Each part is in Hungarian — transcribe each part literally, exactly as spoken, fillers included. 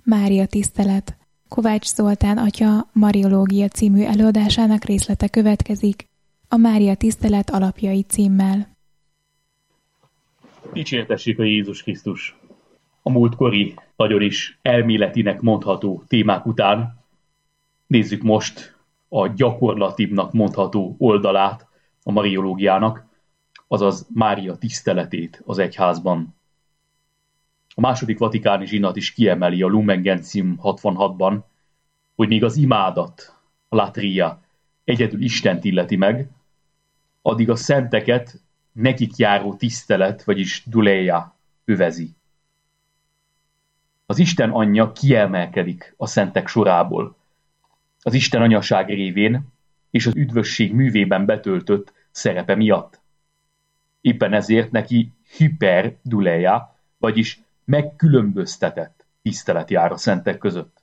Mária tisztelet. Kovács Zoltán atya Mariológia című előadásának részlete következik, a Mária tisztelet alapjai címmel. Dicsértessék a Jézus Krisztus! A múltkori, nagyon is elméletinek mondható témák után nézzük most a gyakorlatibbnak mondható oldalát a Mariológiának, azaz Mária tiszteletét az egyházban. A második vatikáni zsinat is kiemeli a Lumen Gentium hatvanhatban, hogy még az imádat, a latria egyedül Istent illeti meg, addig a szenteket nekik járó tisztelet, vagyis duleia övezi. Az Isten anyja kiemelkedik a szentek sorából. Az Isten anyaság révén és az üdvösség művében betöltött szerepe miatt. Éppen ezért neki hyper duleia, vagyis megkülönböztetett tisztelet jár a szentek között.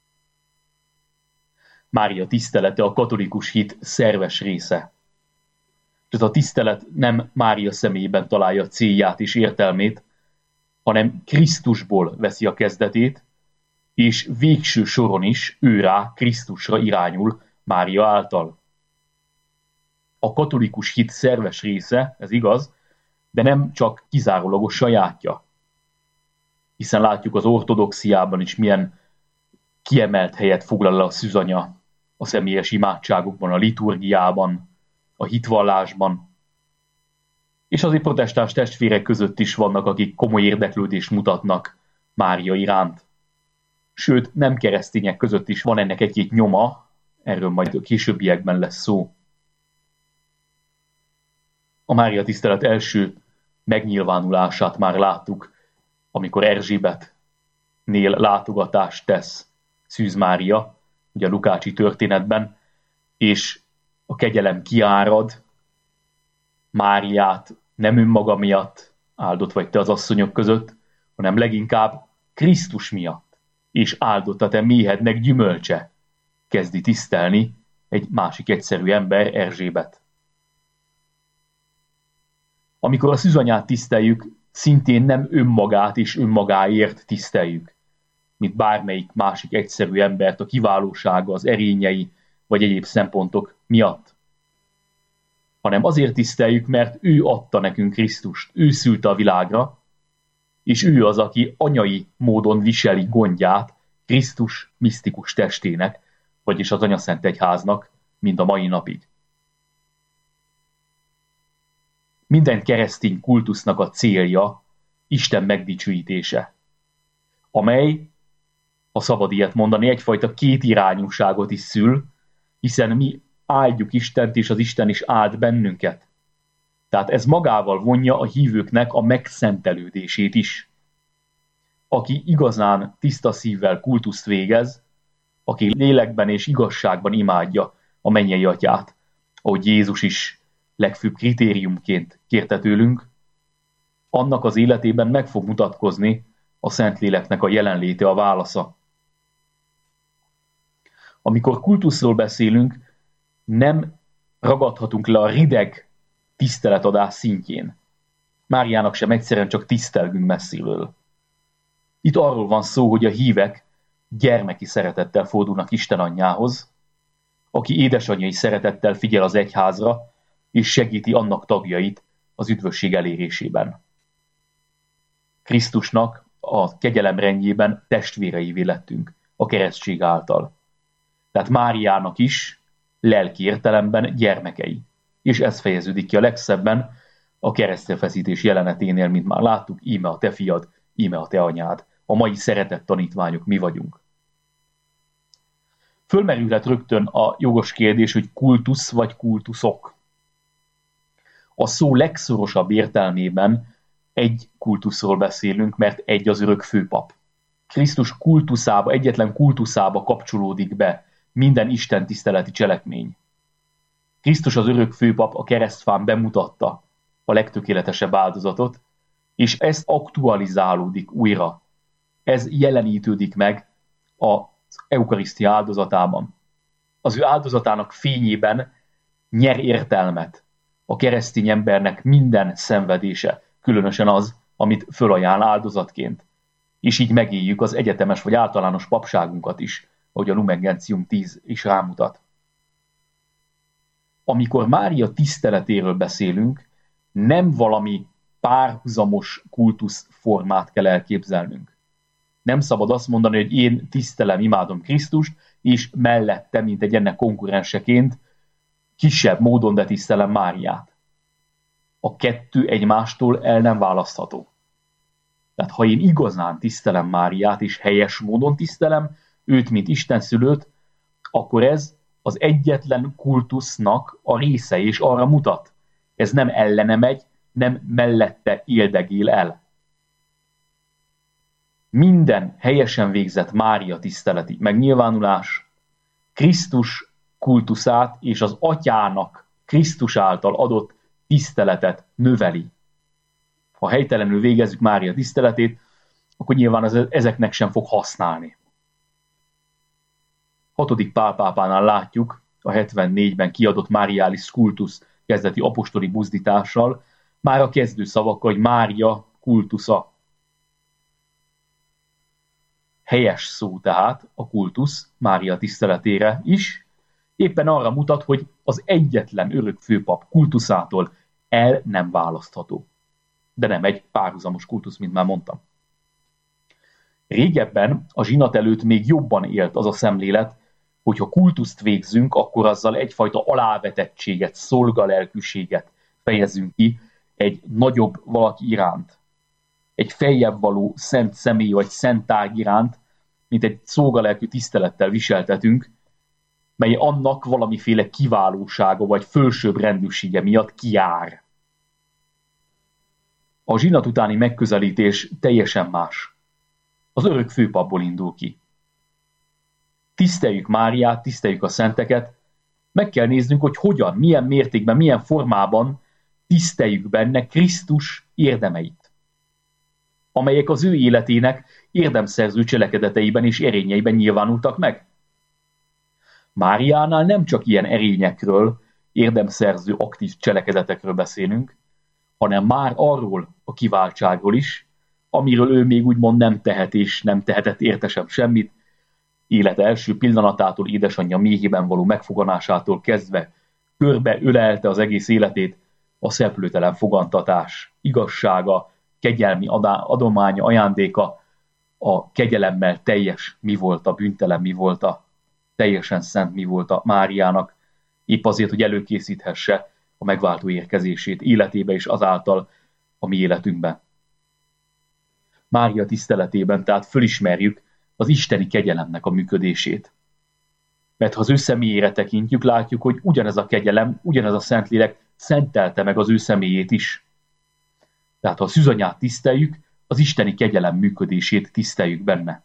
Mária tisztelete a katolikus hit szerves része. Ez a tisztelet nem Mária személyében találja célját és értelmét, hanem Krisztusból veszi a kezdetét, és végső soron is őrá, Krisztusra irányul Mária által. A katolikus hit szerves része, ez igaz, de nem csak kizárólagos sajátja. Hiszen látjuk az ortodoxiában is milyen kiemelt helyet foglal el a szűzanya a személyes imádságokban, a liturgiában, a hitvallásban. És azért protestáns testvérek között is vannak, akik komoly érdeklődést mutatnak Mária iránt. Sőt, nem keresztények között is van ennek egy-két nyoma, erről majd a későbbiekben lesz szó. A Mária tisztelet első megnyilvánulását már láttuk, amikor Erzsébetnél látogatást tesz Szűz Mária, ugye a lukácsi történetben, és a kegyelem kiárad, Máriát nem önmaga miatt áldott vagy te az asszonyok között, hanem leginkább Krisztus miatt, és áldott a te méhednek gyümölcse, kezdi tisztelni egy másik egyszerű ember, Erzsébet. Amikor a szűzanyát tiszteljük, szintén nem önmagát és önmagáért tiszteljük, mint bármelyik másik egyszerű embert a kiválósága, az erényei vagy egyéb szempontok miatt, hanem azért tiszteljük, mert ő adta nekünk Krisztust, ő szülte a világra, és ő az, aki anyai módon viseli gondját Krisztus misztikus testének, vagyis az Anyaszent Egyháznak, mind a mai napig. Minden keresztény kultusznak a célja Isten megdicsőítése, amely, ha szabad ilyet mondani, egyfajta kétirányúságot is szül, hiszen mi áldjuk Istent, és az Isten is áld bennünket. Tehát ez magával vonja a hívőknek a megszentelődését is. Aki igazán tiszta szívvel kultuszt végez, aki lélekben és igazságban imádja a mennyei Atyát, ahogy Jézus is legfőbb kritériumként kérte tőlünk, annak az életében meg fog mutatkozni a Szentléleknek a jelenléte, a válasza. Amikor kultuszról beszélünk, nem ragadhatunk le a rideg tiszteletadás szintjén. Máriának sem egyszerűen csak tisztelgünk messziről. Itt arról van szó, hogy a hívek gyermeki szeretettel fordulnak Isten anyjához, aki édesanyjai szeretettel figyel az egyházra, és segíti annak tagjait az üdvösség elérésében. Krisztusnak a kegyelem rendjében testvéreivé lettünk a keresztség által. Tehát Máriának is lelki értelemben gyermekei. És ez fejeződik ki a legszebben a keresztrefeszítés jeleneténél, mint már láttuk, íme a te fiad, íme a te anyád. A mai szeretett tanítványok mi vagyunk. Fölmerülhet rögtön a jogos kérdés, hogy kultusz vagy kultuszok. A szó legszorosabb értelmében egy kultuszról beszélünk, mert egy az örök főpap. Krisztus kultuszába, egyetlen kultuszába kapcsolódik be minden Isten tiszteleti cselekmény. Krisztus az örök főpap a keresztfán bemutatta a legtökéletesebb áldozatot, és ez aktualizálódik újra. Ez jelenítődik meg az eukarisztia áldozatában. Az ő áldozatának fényében nyer értelmet a keresztény embernek minden szenvedése, különösen az, amit fölajánl áldozatként. és így megéljük az egyetemes vagy általános papságunkat is, ahogy a Lumen Gentium tíz is rámutat. Amikor Mária tiszteletéről beszélünk, nem valami párhuzamos kultuszformát kell elképzelnünk. Nem szabad azt mondani, hogy én tisztelem, imádom Krisztust, és mellette, mint egy ennek konkurenseként, kisebb módon, de tisztelem Máriát. A kettő egymástól el nem választható. Tehát ha én igazán tisztelem Máriát, és helyes módon tisztelem őt, mint Isten szülőt, akkor ez az egyetlen kultusznak a része, és arra mutat. Ez nem ellene megy, nem mellette éldegél el. Minden helyesen végzett Mária tiszteleti megnyilvánulás Krisztus kultuszát és az atyának Krisztus által adott tiszteletet növeli. Ha helytelenül végezzük Mária tiszteletét, akkor nyilván az ezeknek sem fog használni. Hatodik Pál pápánál látjuk a hetvennégyben kiadott Marialis Cultus kezdeti apostoli buzdítással, már a kezdő szavakkal, hogy Mária kultusza. Helyes szó tehát a kultusz Mária tiszteletére is, éppen arra mutat, hogy az egyetlen örök főpap kultuszától el nem választható. De nem egy párhuzamos kultusz, mint már mondtam. Régebben a zsinat előtt még jobban élt az a szemlélet, hogy ha kultuszt végzünk, akkor azzal egyfajta alávetettséget, szolgalelkűséget fejezünk ki egy nagyobb valaki iránt. Egy feljebb való szent személy vagy szent tárgy iránt, mint egy szolgalelkű tisztelettel viseltetünk, mely annak valamiféle kiválósága vagy fölsőbb rendűsége miatt kijár. A zsinat utáni megközelítés teljesen más. Az örök főpapból indul ki. Tiszteljük Máriát, tiszteljük a szenteket, meg kell néznünk, hogy hogyan, milyen mértékben, milyen formában tiszteljük benne Krisztus érdemeit, amelyek az ő életének érdemszerző cselekedeteiben és erényeiben nyilvánultak meg. Máriánál nem csak ilyen erényekről, érdemszerző aktív cselekedetekről beszélünk, hanem már arról a kiváltságról is, amiről ő még úgymond nem tehet és nem tehetett értesebb semmit, élet első pillanatától édesanyja méhében való megfoganásától kezdve körbe ölelte az egész életét a szeplőtelen fogantatás, igazsága, kegyelmi adománya, ajándéka, a kegyelemmel teljes mi volt a bűntelen mi volt a teljesen szent mi volt a Máriának, épp azért, hogy előkészíthesse a megváltó érkezését életébe és azáltal a mi életünkben. Mária tiszteletében tehát fölismerjük az isteni kegyelemnek a működését. Mert ha az ő személyére tekintjük, látjuk, hogy ugyanez a kegyelem, ugyanez a Szentlélek szentelte meg az ő személyét is. Tehát ha a szűzanyát tiszteljük, az isteni kegyelem működését tiszteljük benne.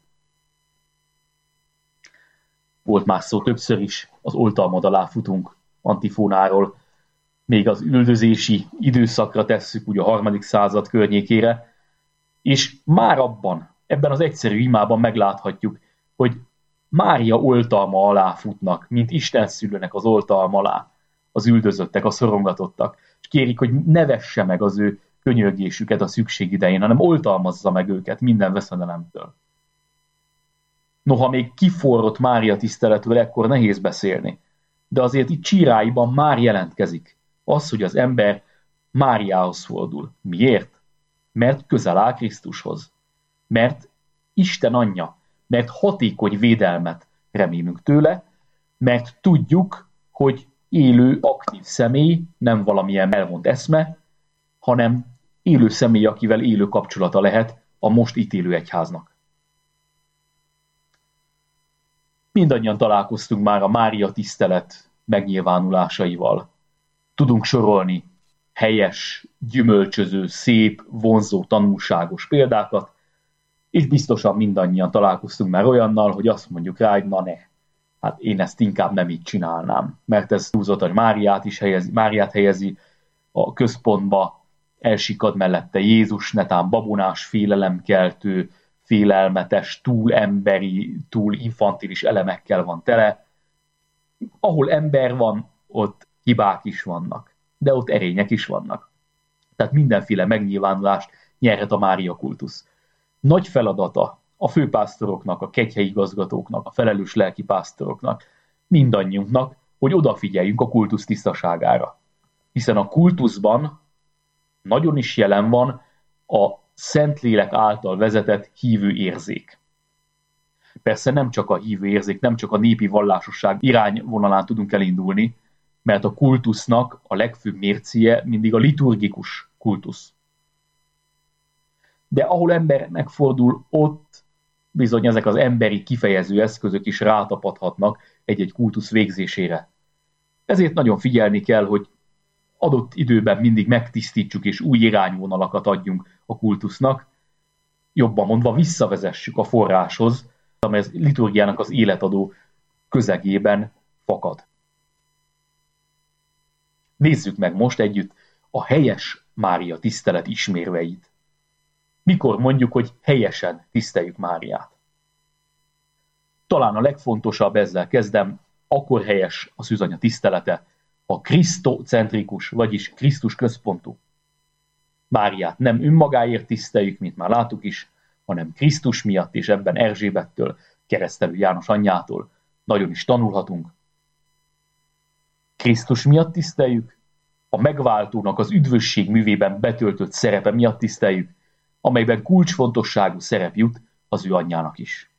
Volt más szó többször is, az oltalmad alá futunk antifónáról, még az üldözési időszakra tesszük, ugye a harmadik század környékére, és már abban, ebben az egyszerű imában megláthatjuk, hogy Mária oltalma alá futnak, mint Isten szülőnek az oltalma alá, az üldözöttek, a szorongatottak, és kérik, hogy ne vesse meg az ő könyörgésüket a szükség idején, hanem oltalmazza meg őket minden veszedelemtől. Noha még kiforrott Mária tiszteletről, ekkor nehéz beszélni, de azért itt csíráiban már jelentkezik az, hogy az ember Máriához fordul. Miért? Mert közel áll Krisztushoz. Mert Isten anyja, mert hatékony védelmet remélünk tőle, mert tudjuk, hogy élő, aktív személy, nem valamilyen elvont eszme, hanem élő személy, akivel élő kapcsolata lehet a most ítélő egyháznak. Mindannyian találkoztunk már a Mária tisztelet megnyilvánulásaival. Tudunk sorolni helyes, gyümölcsöző, szép, vonzó, tanulságos példákat, és biztosan mindannyian találkoztunk már olyannal, hogy azt mondjuk rá, hogy na ne, hát én ezt inkább nem így csinálnám, mert ez túlzott, hogy Máriát is helyezi, Máriát helyezi a központba, elsikad mellette Jézus, netán babonás, félelemkeltő, félelmetes, túl emberi, túl infantilis elemekkel van tele. Ahol ember van, ott hibák is vannak, de ott erények is vannak. Tehát mindenféle megnyilvánulást nyerhet a Mária kultusz. Nagy feladata a főpásztoroknak, a kegyhelyigazgatóknak, a felelős lelkipásztoroknak, mindannyiunknak, hogy odafigyeljünk a kultusz tisztaságára. Hiszen a kultuszban nagyon is jelen van a Szentlélek által vezetett hívő érzék. Persze nem csak a hívő érzék, nem csak a népi vallásosság irányvonalán tudunk elindulni, mert a kultusznak a legfőbb mércéje mindig a liturgikus kultusz. De ahol ember megfordul, ott bizony ezek az emberi kifejező eszközök is rátapadhatnak egy-egy kultusz végzésére. Ezért nagyon figyelni kell, hogy adott időben mindig megtisztítsuk és új irányvonalakat adjunk a kultusznak, jobban mondva visszavezessük a forráshoz, amely az liturgiának az életadó közegében fakad. Nézzük meg most együtt a helyes Mária tisztelet ismérveit. Mikor mondjuk, hogy helyesen tiszteljük Máriát? Talán a legfontosabb, ezzel kezdem, akkor helyes a szűzanya tisztelete, ha krisztocentrikus, vagyis Krisztus központú. Máriát nem önmagáért tiszteljük, mint már láttuk is, hanem Krisztus miatt, és ebben Erzsébettől, Keresztelő János anyjától nagyon is tanulhatunk. Krisztus miatt tiszteljük, a megváltónak az üdvösség művében betöltött szerepe miatt tiszteljük, amelyben kulcsfontosságú szerep jut az ő anyjának is.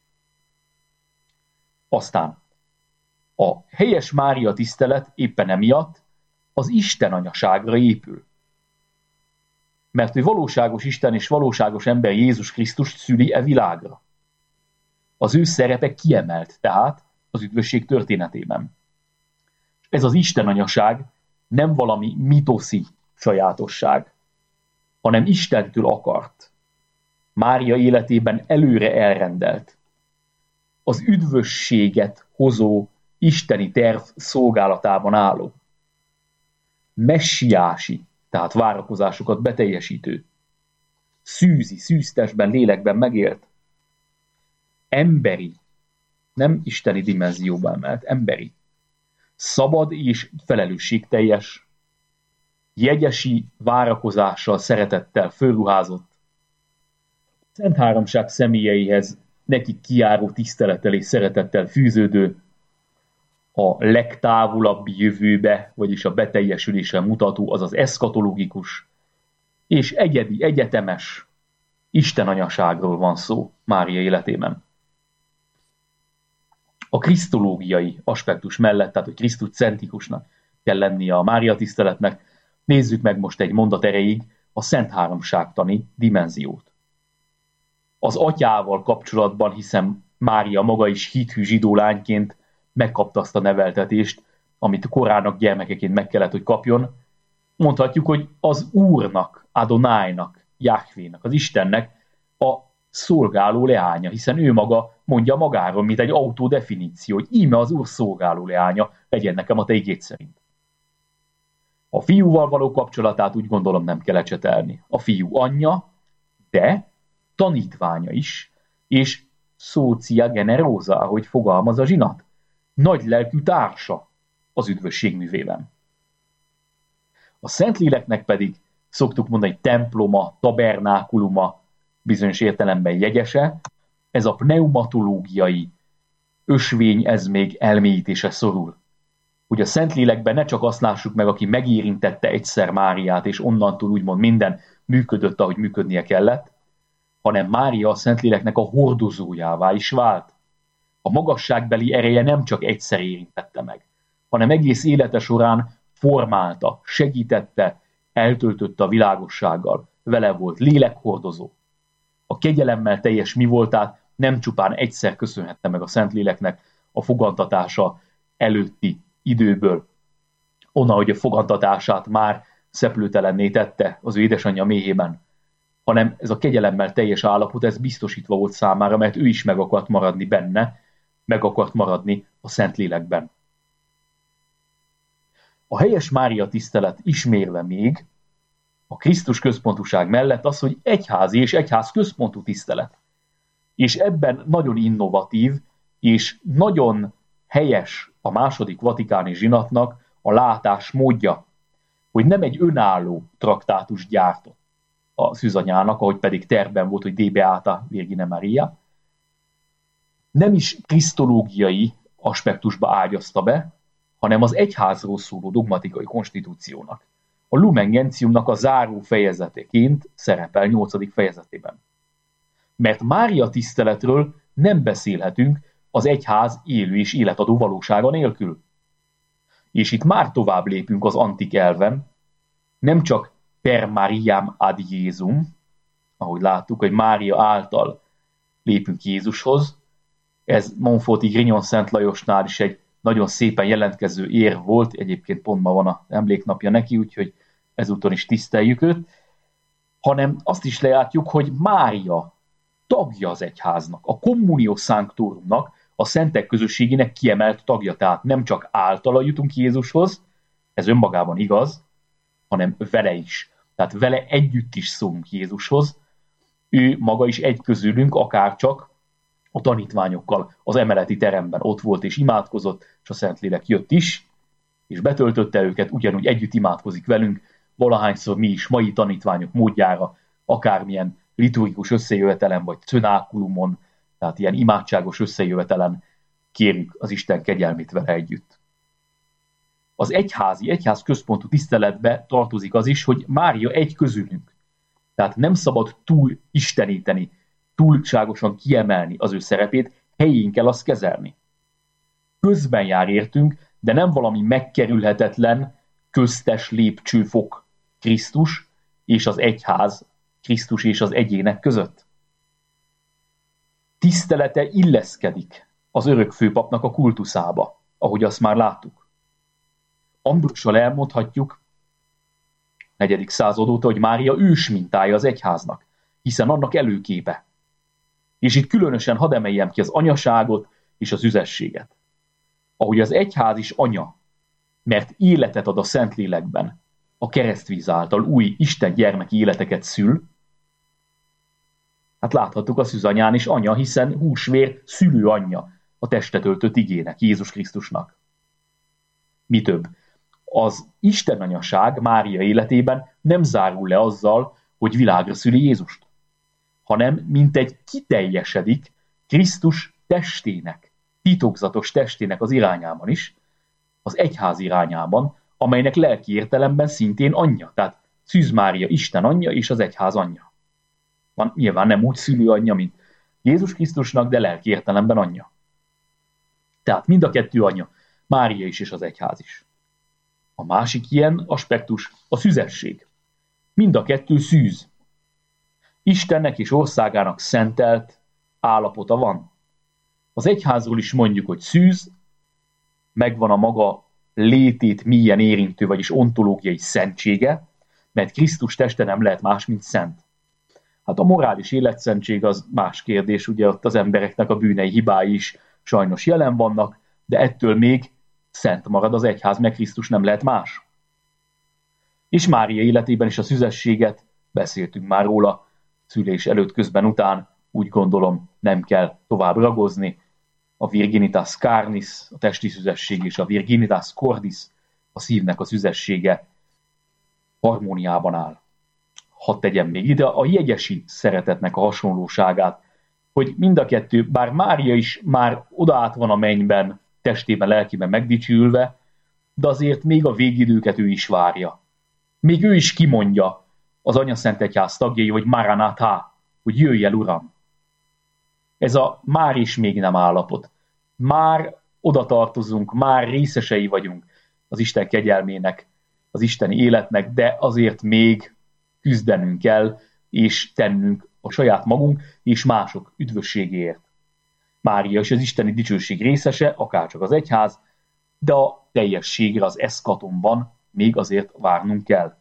Aztán a helyes Mária tisztelet éppen emiatt az Isten anyaságra épül. Mert ő valóságos Isten és valóságos ember Jézus Krisztust szüli e világra. Az ő szerepe kiemelt tehát az üdvösség történetében. Ez az Isten anyaság nem valami mitoszi sajátosság, hanem Istentől akart, Mária életében előre elrendelt, az üdvösséget hozó isteni terv szolgálatában álló, messiási, tehát várakozásokat beteljesítő, szűzi, szűztestben, lélekben megélt, emberi, nem isteni dimenzióban emelt, emberi, szabad és felelősségteljes, jegyesi várakozással, szeretettel fölruházott, Szent Háromság személyeihez nekik kijáró tisztelettel és szeretettel fűződő, a legtávolabbi jövőbe, vagyis a beteljesülésre mutató, azaz eszkatológikus és egyedi, egyetemes istenanyaságról van szó Mária életében. A krisztológiai aspektus mellett, tehát hogy krisztuscentrikusnak kell lennie a Mária tiszteletnek, nézzük meg most egy mondat erejéig a Szent Háromságtani dimenziót. Az atyával kapcsolatban, hiszen Mária maga is hithű zsidó lányként megkapta azt a neveltetést, amit korának gyermekeként meg kellett, hogy kapjon. Mondhatjuk, hogy az Úrnak, Adonájnak, Jahvénak, az Istennek a szolgáló leánya, hiszen ő maga mondja magáról, mint egy autodefiníció, hogy íme az Úr szolgáló leánya, legyen nekem a te igéd szerint. A fiúval való kapcsolatát úgy gondolom nem kell ecsetelni. A fiú anyja, de tanítványa is, és socia generosa, ahogy fogalmaz a zsinat, nagy lelkű társa az üdvösség művében. A Szentléleknek pedig szoktuk mondani temploma, tabernákuluma, bizonyos értelemben jegyese, ez a pneumatológiai ösvény, ez még elmélyítése szorul. Hogy a Szentlélekben ne csak azt lássuk meg, aki megérintette egyszer Máriát, és onnantól úgymond minden működött, ahogy működnie kellett, hanem Mária a Szentléleknek a hordozójává is vált. A magasságbeli ereje nem csak egyszer érintette meg, hanem egész élete során formálta, segítette, eltöltötte a világossággal, vele volt lélekhordozó. A kegyelemmel teljes mi voltát nem csupán egyszer köszönhette meg a Szentléleknek a fogantatása előtti időből, onnan, hogy a fogantatását már szeplőtelenné tette az ő édesanyja méhében, hanem ez a kegyelemmel teljes állapot, ez biztosítva volt számára, mert ő is meg akart maradni benne, meg akart maradni a Szentlélekben. A helyes Mária tisztelet ismérve még a Krisztus központúság mellett az, hogy egyházi és egyház központú tisztelet. És ebben nagyon innovatív és nagyon helyes a második vatikáni zsinatnak a látásmódja, hogy nem egy önálló traktátus gyártott a szűzanyának, ahogy pedig tervben volt, hogy De Beata Virgine Maria. Nem is krisztológiai aspektusba ágyazta be, hanem az egyházról szóló dogmatikai konstitúciónak. A Lumen Gentiumnak a záró fejezeteként szerepel nyolcadik fejezetében. Mert Mária tiszteletről nem beszélhetünk az egyház élő és életadó valósága nélkül. És itt már tovább lépünk az antik elven, nem csak per Mariam ad Jézum, ahogy láttuk, hogy Mária által lépünk Jézushoz. Ez Montforti Grignon Szent Lajosnál is egy nagyon szépen jelentkező ér volt, egyébként pont ma van az emléknapja neki, úgyhogy ezúton is tiszteljük őt, hanem azt is látjuk, hogy Mária tagja az egyháznak, a Communio Sanctorumnak, a szentek közösségének kiemelt tagja, tehát nem csak általa jutunk Jézushoz, ez önmagában igaz, hanem vele is. Tehát vele együtt is szólunk Jézushoz. Ő maga is egy közülünk, akárcsak a tanítványokkal az emeleti teremben ott volt és imádkozott, és a Szentlélek jött is, és betöltötte őket, ugyanúgy együtt imádkozik velünk, valahányszor mi is mai tanítványok módjára, akármilyen liturgikus összejövetelen, vagy cenákulumon, tehát ilyen imádságos összejövetelen kérjük az Isten kegyelmét vele együtt. Az egyházi, egyház központú tiszteletbe tartozik az is, hogy Mária egy közülünk. Tehát nem szabad túl isteníteni, túlságosan kiemelni az ő szerepét, helyén kell azt kezelni. Közben jár értünk, de nem valami megkerülhetetlen, köztes lépcsőfok Krisztus és az egyház, Krisztus és az egyének között. Tisztelete illeszkedik az örök főpapnak a kultuszába, ahogy azt már láttuk. Ambrossal elmondhatjuk, negyedik század óta, hogy Mária ős mintája az egyháznak, hiszen annak előképe. És itt különösen hadd emeljem ki az anyaságot és az üzességet. Ahogy az egyház is anya, mert életet ad a Szentlélekben, a keresztvíz által új Isten gyermeki életeket szül, hát láthattuk a szűzanyán is anya, hiszen húsvér szülő anyja a testet öltött igének, Jézus Krisztusnak. Mi több, az Isten anyaság Mária életében nem zárul le azzal, hogy világra szüli Jézust, hanem mintegy kiteljesedik Krisztus testének, titokzatos testének az irányában is, az egyház irányában, amelynek lelki értelemben szintén anyja, tehát Szűz Mária Isten anyja és az egyház anyja. Van, nyilván nem úgy szülő anyja, mint Jézus Krisztusnak, de lelki értelemben anyja. Tehát mind a kettő anyja, Mária is és az egyház is. A másik ilyen aspektus a szüzesség. Mind a kettő szűz. Istennek és országának szentelt állapota van. Az egyházról is mondjuk, hogy szűz, megvan a maga létét mélyen érintő, vagyis ontológiai szentsége, mert Krisztus teste nem lehet más, mint szent. Hát a morális életszentség az más kérdés, ugye ott az embereknek a bűnei, hibái is sajnos jelen vannak, de ettől még szent marad az egyház, meg Krisztus nem lehet más. És Mária életében is a szüzességet, beszéltünk már róla, szülés előtt, közben, után, úgy gondolom nem kell tovább ragozni. A virginitas carnis, a testi szüzesség, és a virginitas cordis, a szívnek a szüzessége harmóniában áll. Hadd tegyem még ide a jegyesi szeretetnek a hasonlóságát, hogy mind a kettő, bár Mária is már odaát van a mennyben, testében, lelkében megdicsülve, de azért még a végidőket ő is várja. Még ő is kimondja az Anyaszentegyház tagjai, hogy Maranatha, hogy jöjj el, Uram. Ez a már is még nem állapot. Már oda tartozunk, már részesei vagyunk az Isten kegyelmének, az isteni életnek, de azért még küzdenünk kell, és tennünk a saját magunk és mások üdvösségéért. Mária is az isteni dicsőség részese, akárcsak az egyház, de a teljességre az eszkatonban még azért várnunk kell.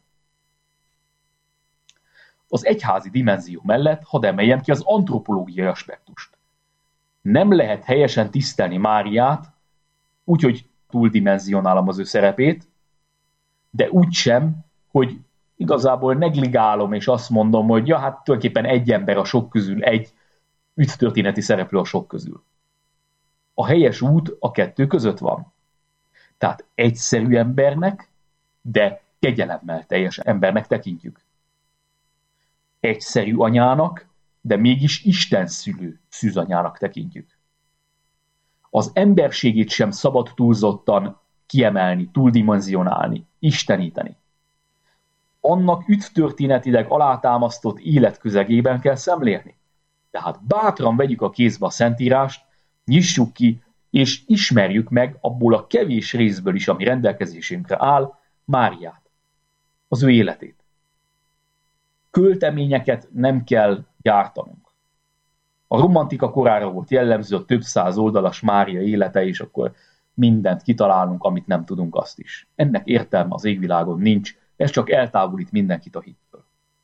Az egyházi dimenzió mellett hadd emeljem ki az antropológiai aspektust. Nem lehet helyesen tisztelni Máriát, úgyhogy túldimenzionálom az ő szerepét, de úgy sem, hogy igazából negligálom, és azt mondom, hogy ja, hát tulajdonképpen egy ember a sok közül, egy ügytörténeti szereplő a sok közül. A helyes út a kettő között van. Tehát egyszerű embernek, de kegyelemmel teljes embernek tekintjük. egyszerű anyának, de mégis Isten szülő szűzanyának tekintjük. Az emberségét sem szabad túlzottan kiemelni, túldimenzionálni, isteníteni. Annak üdvtörténetileg alátámasztott életközegében kell szemlélni. Tehát bátran vegyük a kézbe a Szentírást, nyissuk ki, és ismerjük meg abból a kevés részből is, ami rendelkezésünkre áll, Máriát, az ő életét. Költeményeket nem kell gyártanunk. A romantika korára volt jellemző a több száz oldalas Mária élete, és akkor mindent kitalálunk, amit nem tudunk, azt is. Ennek értelme az égvilágon nincs, ez csak eltávolít mindenkit a hittől.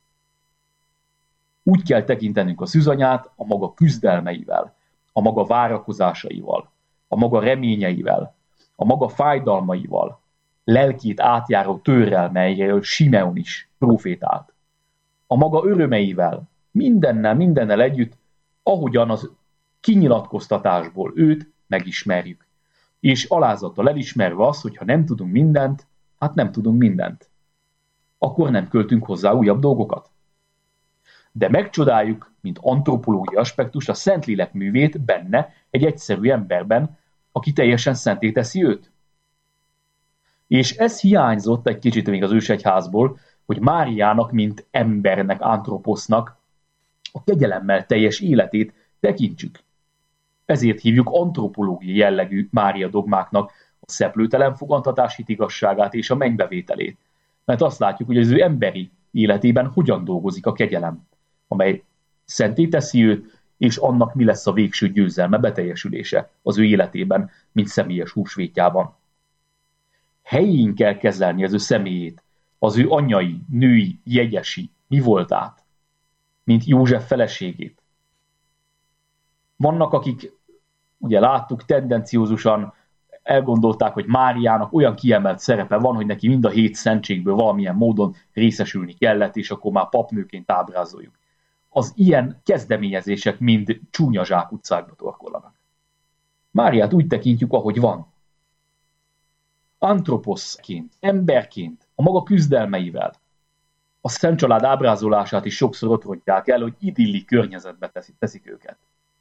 Úgy kell tekintenünk a szűzanyát a maga küzdelmeivel, a maga várakozásaival, a maga reményeivel, a maga fájdalmaival, lelkét átjáró tőrrel, melyről Simeon is profétált, a maga örömeivel, mindennel, mindennel együtt, ahogyan az kinyilatkoztatásból őt megismerjük. És alázattal elismerve azt, hogy ha nem tudunk mindent, hát nem tudunk mindent. Akkor nem költünk hozzá újabb dolgokat. De megcsodáljuk, mint antropológiai aspektus, a Szentlélek művét benne, egy egyszerű emberben, aki teljesen szenté teszi őt. És ez hiányzott egy kicsit még az ősegyházból, hogy Máriának, mint embernek, antroposznak a kegyelemmel teljes életét tekintsük. Ezért hívjuk antropológiai jellegű Mária dogmáknak a szeplőtelen fogantatás hitigasságát és a mennybevételét. Mert azt látjuk, hogy az ő emberi életében hogyan dolgozik a kegyelem, amely szenté teszi őt, és annak mi lesz a végső győzelme, beteljesülése az ő életében, mint személyes húsvétjában. Helyén kell kezelni az ő személyét, az ő anyai, női, jegyesi, mi voltát, mint József feleségét. Vannak, akik, ugye láttuk, tendenciózusan elgondolták, hogy Máriának olyan kiemelt szerepe van, hogy neki mind a hét szentségből valamilyen módon részesülni kellett, és akkor már papnőként ábrázoljuk. Az ilyen kezdeményezések mind csúnya zsákutcákba torkollanak. Máriát úgy tekintjük, ahogy van. Antroposzként, emberként, a maga küzdelmeivel. A Szent Család ábrázolását is sokszor ott rontják el, hogy idilli környezetbe teszik őket.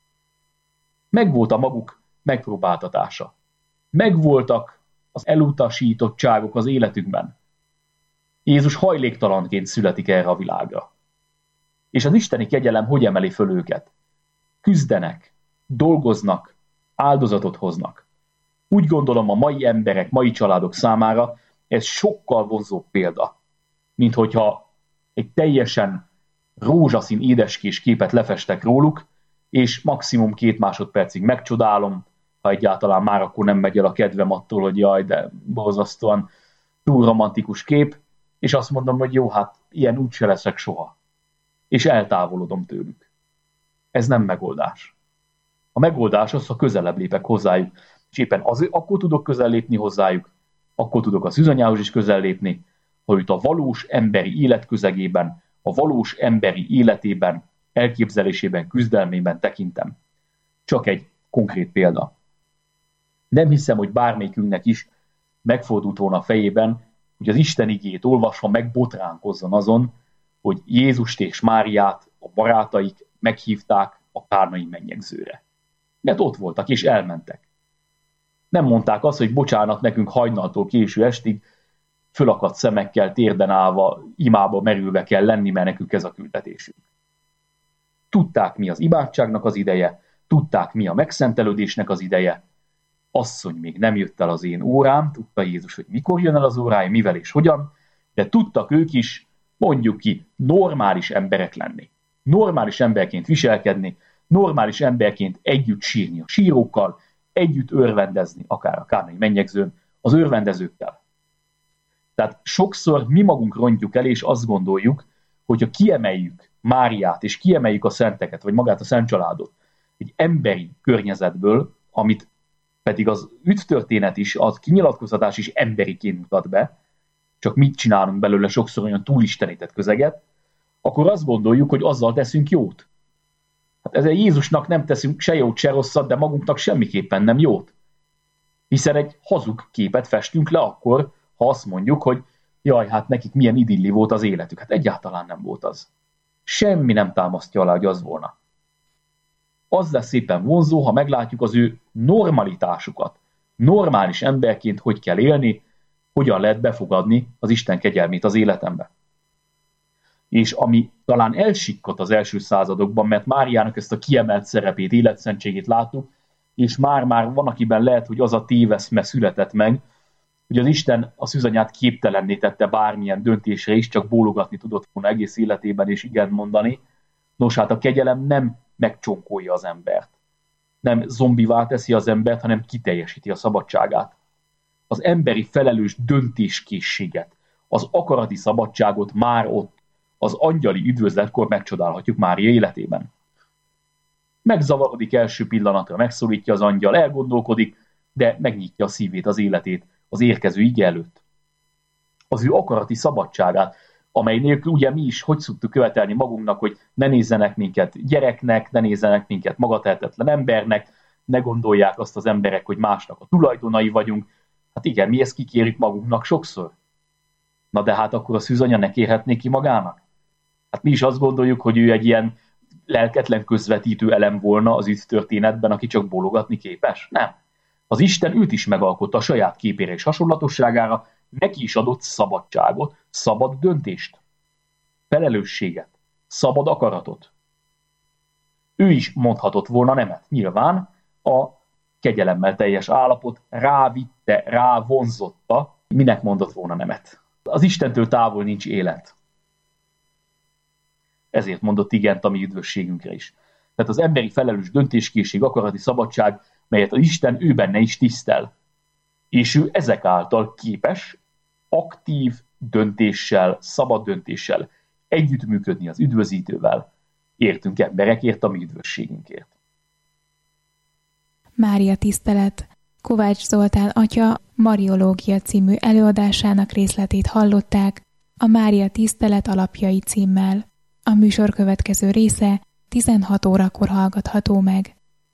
Megvolt a maguk megpróbáltatása. Megvoltak az elutasítottságok az életükben. Jézus hajléktalanként születik erre a világra. És az isteni kegyelem hogy emeli föl őket? Küzdenek, dolgoznak, áldozatot hoznak. Úgy gondolom, a mai emberek, mai családok számára ez sokkal vonzóbb példa, mint hogyha egy teljesen rózsaszín édeskés képet lefestek róluk, és maximum két másodpercig megcsodálom, ha egyáltalán már akkor nem megy el a kedvem attól, hogy jaj, de borzasztóan túl romantikus kép, és azt mondom, hogy jó, hát ilyen úgyse leszek soha. És eltávolodom tőlük. Ez nem megoldás. A megoldás az, ha közelebb lépek hozzájuk. És éppen az, akkor tudok közel lépni hozzájuk, akkor tudok a szűzanyához is közel lépni, ha őt a valós emberi életközegében, a valós emberi életében, elképzelésében, küzdelmében tekintem. Csak egy konkrét példa. Nem hiszem, hogy bármelyikünknek is megfordult volna a fejében, hogy az Isten igét olvasva megbotránkozzon azon, hogy Jézust és Máriát a barátaik meghívták a kánai mennyegzőre. Mert ott voltak és elmentek. Nem mondták azt, hogy bocsánat, nekünk hajnaltól késő estig fölakadt szemekkel, térden állva, imába merülve kell lenni, mert nekünk ez a küldetésünk. Tudták, mi az imádságnak az ideje, tudták, mi a megszentelődésnek az ideje. Asszony, még nem jött el az én órám, tudta Jézus, hogy mikor jön el az órája, mivel és hogyan, de tudtak ők is, mondjuk ki, normális emberek lenni. Normális emberként viselkedni, normális emberként együtt sírni a sírókkal, együtt örvendezni, akár a kánai mennyegzőn, az örvendezőkkel. Tehát sokszor mi magunk rontjuk el, és azt gondoljuk, hogyha kiemeljük Máriát, és kiemeljük a szenteket, vagy magát a Szent Családot egy emberi környezetből, amit pedig az üdvtörténet is, az kinyilatkoztatás is emberiként mutat be, csak mit csinálunk belőle sokszor olyan túlistenített közeget, akkor azt gondoljuk, hogy azzal teszünk jót. Hát ezzel Jézusnak nem teszünk se jót, se rosszat, de magunknak semmiképpen nem jót. Hiszen egy hazug képet festünk le akkor, ha azt mondjuk, hogy jaj, hát nekik milyen idilli volt az életük. Hát egyáltalán nem volt az. Semmi nem támasztja alá, hogy az volna. Az lesz szépen vonzó, ha meglátjuk az ő normalitásukat. Normális emberként hogy kell élni, hogyan lehet befogadni az Isten kegyelmét az életembe. És ami talán elsikkadt az első századokban, mert Máriának ezt a kiemelt szerepét, életszentségét láttuk, és már-már van, akiben lehet, hogy az a téveszme született meg, hogy az Isten a szűzanyát képtelenné tette bármilyen döntésre is, csak bólogatni tudott volna egész életében, és igen mondani. Nos, hát a kegyelem nem megcsonkolja az embert. Nem zombivá teszi az embert, hanem kiteljesíti a szabadságát. Az emberi felelős döntéskészséget, az akarati szabadságot már ott, az angyali üdvözletkor megcsodálhatjuk Mária életében. Megzavarodik első pillanatra, megszólítja az angyal, elgondolkodik, de megnyitja a szívét, az életét az érkező ige előtt. Az ő akarati szabadságát, amely nélkül ugye mi is hogy szoktuk követelni magunknak, hogy ne nézzenek minket gyereknek, ne nézzenek minket magatehetetlen embernek, ne gondolják azt az emberek, hogy másnak a tulajdonai vagyunk. Hát igen, mi ezt kikérjük magunknak sokszor. Na de hát akkor a szűzanya ne kérhetné ki magának? Hát mi is azt gondoljuk, hogy ő egy ilyen lelketlen közvetítő elem volna az ügytörténetben, aki csak bólogatni képes? Nem. Az Isten őt is megalkotta a saját képére és hasonlatosságára, neki is adott szabadságot, szabad döntést, felelősséget, szabad akaratot. Ő is mondhatott volna nemet. Nyilván a kegyelemmel teljes állapot rávitte, rávonzotta, minek mondott volna nemet. Az Istentől távol nincs élet. Ezért mondott igent a mi üdvösségünkre is. Tehát az emberi felelős döntéskészség, akarati szabadság, melyet az Isten ő benne is tisztel. És ő ezek által képes aktív döntéssel, szabad döntéssel együttműködni az üdvözítővel. Értünk emberekért, a mi üdvösségünkért. Mária tisztelet. Kovács Zoltán atya Mariológia című előadásának részletét hallották a Mária tisztelet alapjai címmel. A műsor következő része tizenhat órakor hallgatható meg.